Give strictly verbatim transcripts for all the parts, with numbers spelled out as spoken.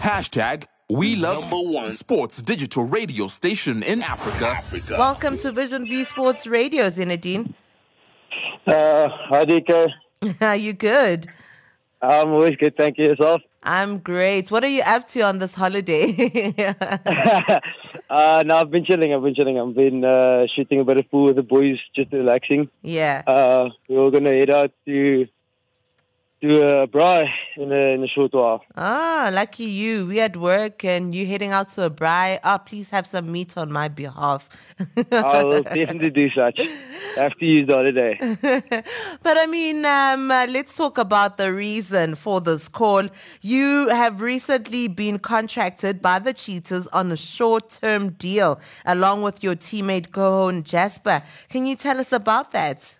Hashtag We Love Number One Sports Digital Radio Station in Africa. Africa. Welcome to Vision V Sports Radio, Zinedine. Uh, hi, D K. Are you good? I'm always good, thank you. Yourself? I'm great. What are you up to on this holiday? uh, no, I've been chilling. I've been chilling. I've been uh, shooting a bit of pool with the boys, just relaxing. Yeah. Uh, we're going to head out to to a braai in a, in a short while. Ah, lucky you. We at work and you heading out to a braai. Ah, please have some meat on my behalf. I will definitely do such. I have to use the holiday. But I mean, um, uh, let's talk about the reason for this call. You have recently been contracted by the Cheetahs on a short-term deal along with your teammate Kohon Jasper. Can you tell us about that?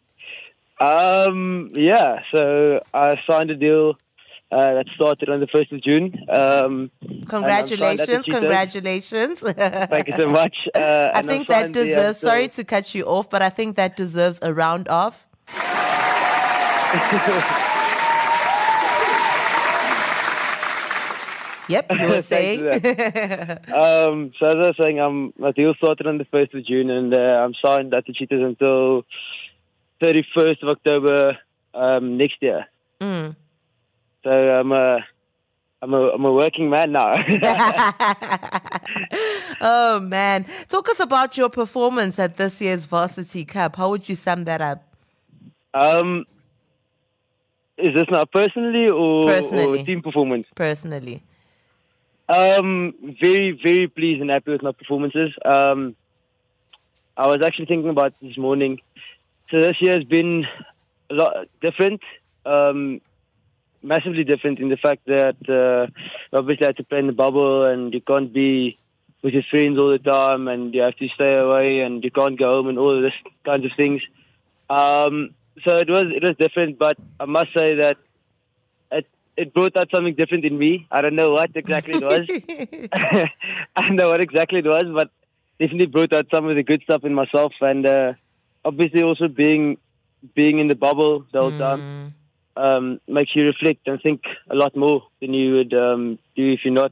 Um, yeah, so I signed a deal uh, that started on the first of June. Um, congratulations, congratulations. Thank you so much. Uh, I think that deserves, the, sorry to cut you off, but I think that deserves a round of. Yep, you were saying. um, so as I was saying, um, my deal started on the first of June and uh, I'm signed at the Cheetahs until thirty-first of October um, next year. Mm. So I'm a, I'm a, I'm a working man now. Oh, man. Talk us about your performance at this year's Varsity Cup. How would you sum that up? Um, is this now personally or, personally. or team performance? Personally. Um, very, very pleased and happy with my performances. Um, I was actually thinking about this morning. So this year has been a lot different, um, massively different in the fact that uh, obviously I had to play in the bubble and you can't be with your friends all the time and you have to stay away and you can't go home and all of this kinds of things. Um, so it was it was different, but I must say that it it brought out something different in me. I don't know what exactly it was. I don't know what exactly it was, but definitely brought out some of the good stuff in myself and. Uh, Obviously, also being being in the bubble the whole time um, makes you reflect and think a lot more than you would um, do if you're not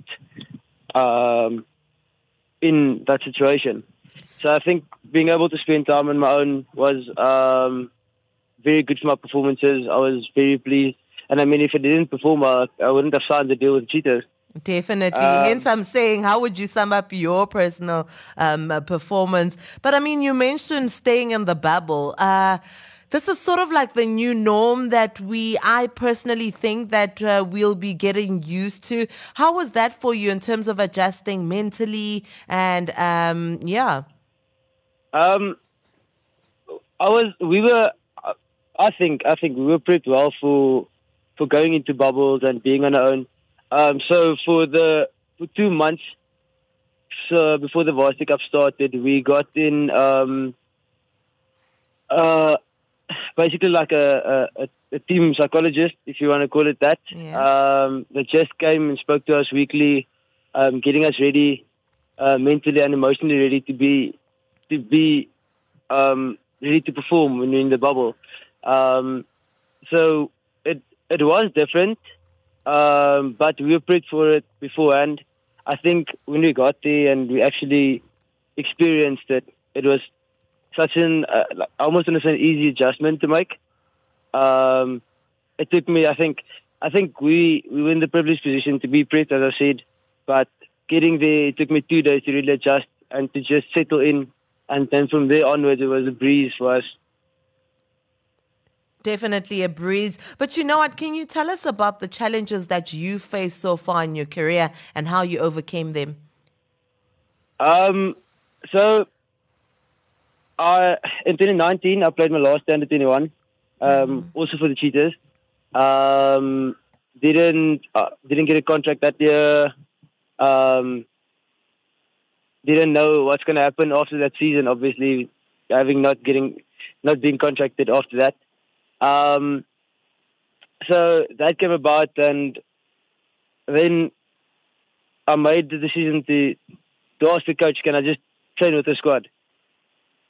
um, in that situation. So I think being able to spend time on my own was um, very good for my performances. I was very pleased. And I mean, if I didn't perform, I, I wouldn't have signed the deal with Cheetahs. Definitely. Um, Hence, I'm saying, how would you sum up your personal um, uh, performance? But I mean, you mentioned staying in the bubble. Uh, this is sort of like the new norm that we, I personally think that uh, we'll be getting used to. How was that for you in terms of adjusting mentally and, um, yeah? Um, I was, we were, I think, I think we were pretty well for, for going into bubbles and being on our own. Um, so for the for two months, so before the Varsity Cup started, we got in um, uh, basically like a, a, a team psychologist, if you want to call it that. Yeah. Um, that just came and spoke to us weekly, um, getting us ready, uh, mentally and emotionally ready to be to be um, ready to perform when you're in the bubble. Um, so it it was different. Um, but we were prepared for it beforehand. I think when we got there and we actually experienced it, it was such an uh, like, almost an easy adjustment to make. Um, it took me, I think, I think we, we were in the privileged position to be prepped, as I said, but getting there, it took me two days to really adjust and to just settle in. And then from there onwards, it was a breeze for us. Definitely a breeze. But you know what? Can you tell us about the challenges that you faced so far in your career and how you overcame them? Um, so, I in twenty nineteen, I played my last under twenty-one, um, mm. also for the Cheetahs. Um, didn't uh, didn't get a contract that year. Um, didn't know what's going to happen after that season. Obviously, having not getting not being contracted after that. Um, so that came about, and then I made the decision to to ask the coach, can I just train with the squad?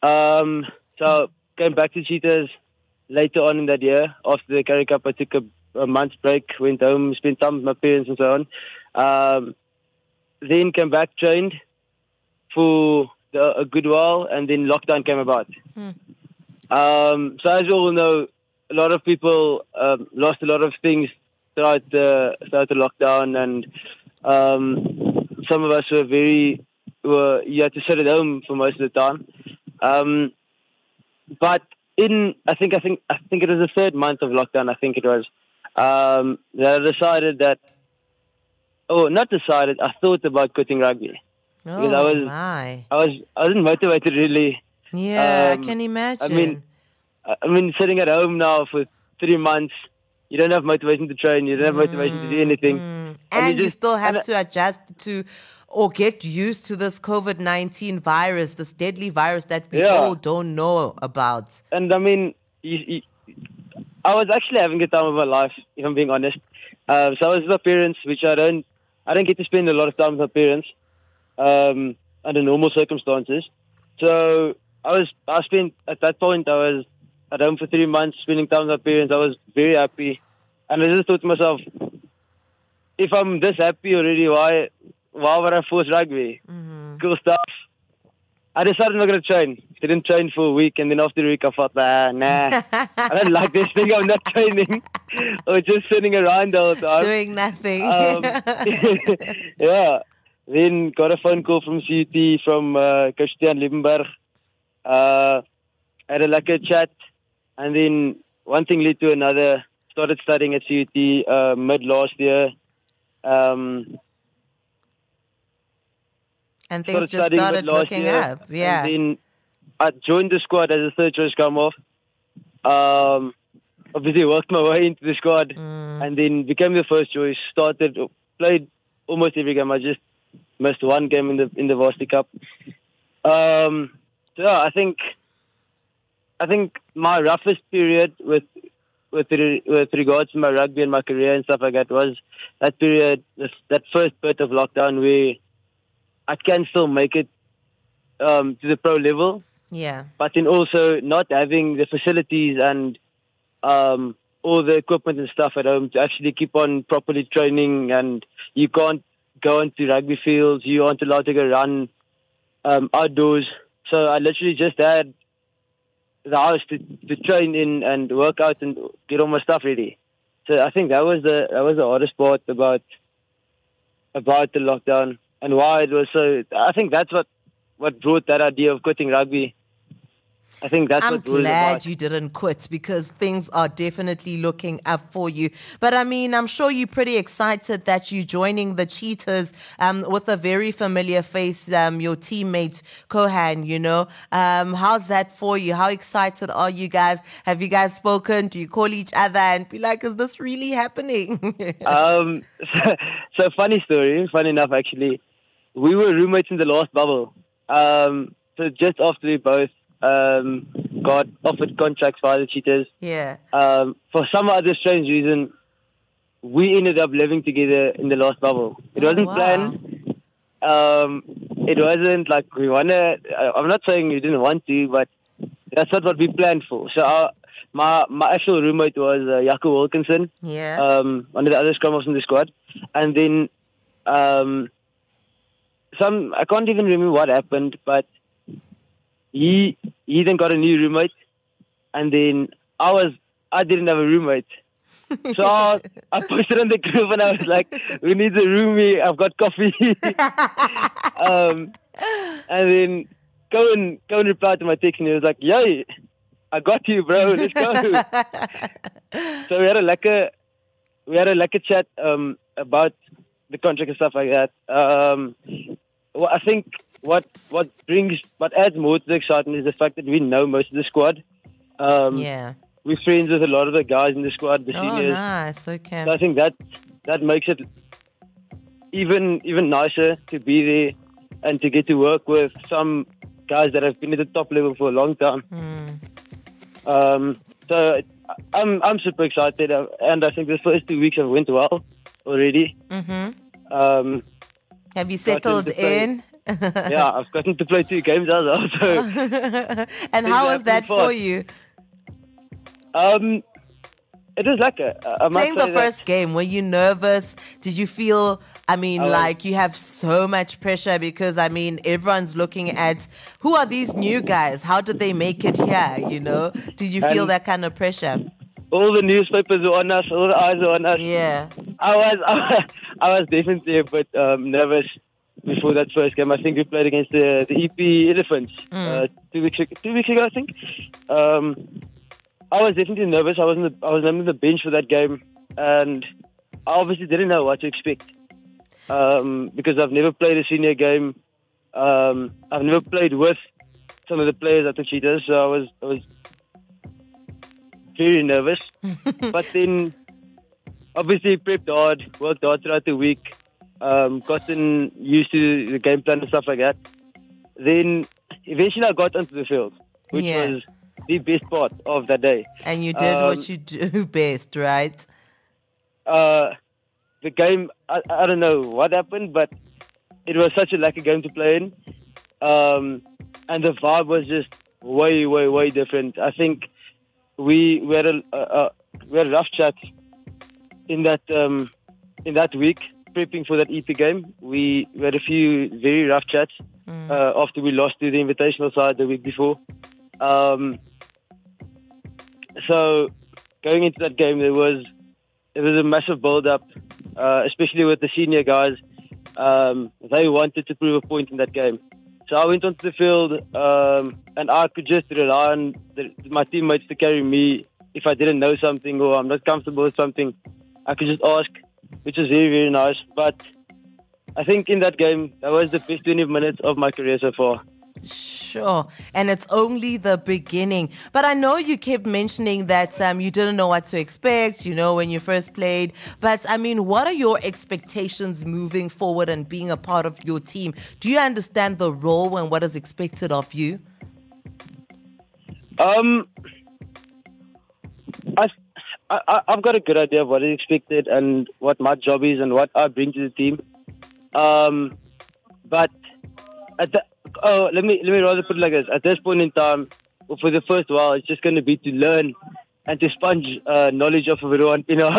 Um, so came back to Cheetahs later on in that year. After the Currie Cup, I took a a month's break, went home, spent time with my parents and so on. Um, then came back, trained for the, a good while, and then lockdown came about. Hmm. Um, so as you all know, a lot of people um, lost a lot of things throughout the, throughout the lockdown, and um, some of us were very, were, you had to sit at home for most of the time. Um, but in, I think, I think, I think it was the third month of lockdown, I think it was, um, that I decided that, oh, not decided, I thought about quitting rugby. Oh, because I was, my. I was, I wasn't motivated really. Yeah, um, I can imagine. I mean, I mean, sitting at home now for three months, you don't have motivation to train, you don't have motivation to do anything. Mm. And, And you you just, still have and, to adjust to or get used to this COVID nineteen virus, this deadly virus that we Yeah. all don't know about. And I mean, you, you, I was actually having a time of my life, if I'm being honest. Uh, so I was with my parents, which I don't, I don't get to spend a lot of time with my parents um, under normal circumstances. So I was, I spent, at that point, I was at home for three months, spending time with my parents. I was very happy. And I just thought to myself, if I'm this happy already, why why would I force rugby? Mm-hmm. Cool stuff. I decided I'm not going to train. Didn't train for a week, and then after a week I thought, ah, nah, I don't like this thing. I'm not training. Or just sitting around all the time. Doing nothing. Um, yeah. Then got a phone call from C U T, from uh, Coach Tiaan Liebenberg. Uh, had a like a chat, and then one thing led to another. Started studying at C U T uh, mid last year. Um, and things just started looking year, up. Yeah. And then I joined the squad as a third choice come off. Um, obviously worked my way into the squad, mm. and then became the first choice. Started, played almost every game. I just missed one game in the in the Varsity Cup. Um, so yeah, I think I think my roughest period with with re, with regards to my rugby and my career and stuff like that was that period, that first bit of lockdown where I can still make it um, to the pro level. Yeah. But then also not having the facilities and um, all the equipment and stuff at home to actually keep on properly training, and you can't go into rugby fields, you aren't allowed to go run um, outdoors. So I literally just had the house to, to train in and work out and get all my stuff ready. So I think that was the that was the hardest part about about the lockdown and why it was so. I think that's what what brought that idea of quitting rugby. I think that's I'm what brought it glad about. you didn't quit, because things are definitely looking up for you. But I mean, I'm sure you're pretty excited that you're joining the Cheetahs um, with a very familiar face, um, your teammate Kohan, you know. Um, how's that for you? How excited are you guys? Have you guys spoken? Do you call each other and be like, is this really happening? um, so, so funny story, funny enough actually. We were roommates in the last bubble. Um, so just after we both Um, got offered contracts by the Cheetahs. Yeah. Um, for some other strange reason, we ended up living together in the last bubble. It oh, wasn't wow. planned. Um, it wasn't like we wanted. I'm not saying we didn't want to, but that's not what we planned for. So our, my my actual roommate was uh, Jaco Wilkinson. Yeah. Um, one of the other scrum offs in the squad, and then um, some I can't even remember what happened, but. He he then got a new roommate, and then I was I didn't have a roommate, so I, I posted on the group and I was like, "We need a roomie. I've got coffee." um, and then Cohen Cohen replied to my text and he was like, "Yay, I got you, bro. Let's go." So we had a like a we had a like a chat um, about the contract and stuff like that. Um, well, I think. What what brings what adds more to the excitement is the fact that we know most of the squad. Um, yeah, we're friends with a lot of the guys in the squad, the oh, seniors. nice. Okay. So I think that that makes it even even nicer to be there and to get to work with some guys that have been at the top level for a long time. Mm. Um, so I'm I'm super excited, and I think the first two weeks have went well already. Mm-hmm. Um, have you settled in? Yeah, I've gotten to play two games as well. So and how was that for you? Um, it was like a, I must Playing the say that- first game, were you nervous? Did you feel, I mean, I was- like you have so much pressure because, I mean, everyone's looking at who are these new guys? How did they make it here? You know, did you feel And- that kind of pressure? all the newspapers were on us, all the eyes were on us. Yeah. I was, I was, I was definitely a bit um, nervous before that first game. I think we played against the, the E P Elephants uh, two weeks ago, two weeks ago, I think. Um, I was definitely nervous. I was, in the, I was on the bench for that game, and I obviously didn't know what to expect um, because I've never played a senior game. Um, I've never played with some of the players at the Cheetahs, so I was, I was very nervous. But then, obviously, prepped hard, worked hard throughout the week, um, gotten used to the game plan and stuff like that. Then, eventually, I got onto the field, which Yeah. was the best part of that day. And you did Um, what you do best, right? Uh, the game, I, I don't know what happened, but it was such a lucky game to play in. Um, and the vibe was just way, way, way different. I think we, we, had, a, a, a, we had a rough chat in that, um, in that week, prepping for that E P game. We, we had a few very rough chats uh, after we lost to the Invitational side the week before. Um, so going into that game, there was it was a massive build-up, uh, especially with the senior guys. Um, they wanted to prove a point in that game. So I went onto the field, um, and I could just rely on the, my teammates to carry me if I didn't know something or I'm not comfortable with something. I could just ask, which was very, very nice. But I think in that game, that was the best twenty minutes of my career so far. Sure. And it's only the beginning. But I know you kept mentioning that um, you didn't know what to expect, you know, when you first played. But, I mean, what are your expectations moving forward and being a part of your team? Do you understand the role and what is expected of you? Um, I, I, I've got a good idea of what is expected and what my job is and what I bring to the team. Um, but at the, oh, let me let me rather put it like this: at this point in time, or for the first while, it's just going to be to learn and to sponge uh, knowledge off of everyone, you know.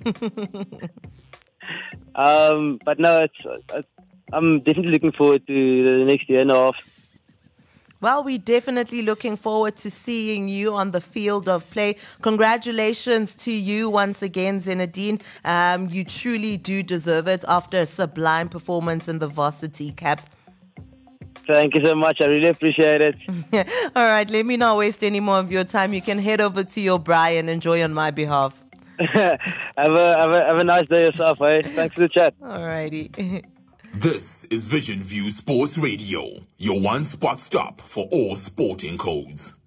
um, but no, it's, it's I'm definitely looking forward to the next year and a half. Well, we're definitely looking forward to seeing you on the field of play. Congratulations to you once again, Zinedine. Um, you truly do deserve it after a sublime performance in the varsity cap. Thank you so much. I really appreciate it. All right, let me not waste any more of your time. You can head over to your braai and enjoy on my behalf. have, a, have, a, have a nice day yourself, eh? Thanks for the chat. All righty. This is Vision View Sports Radio, your one-spot stop for all sporting codes.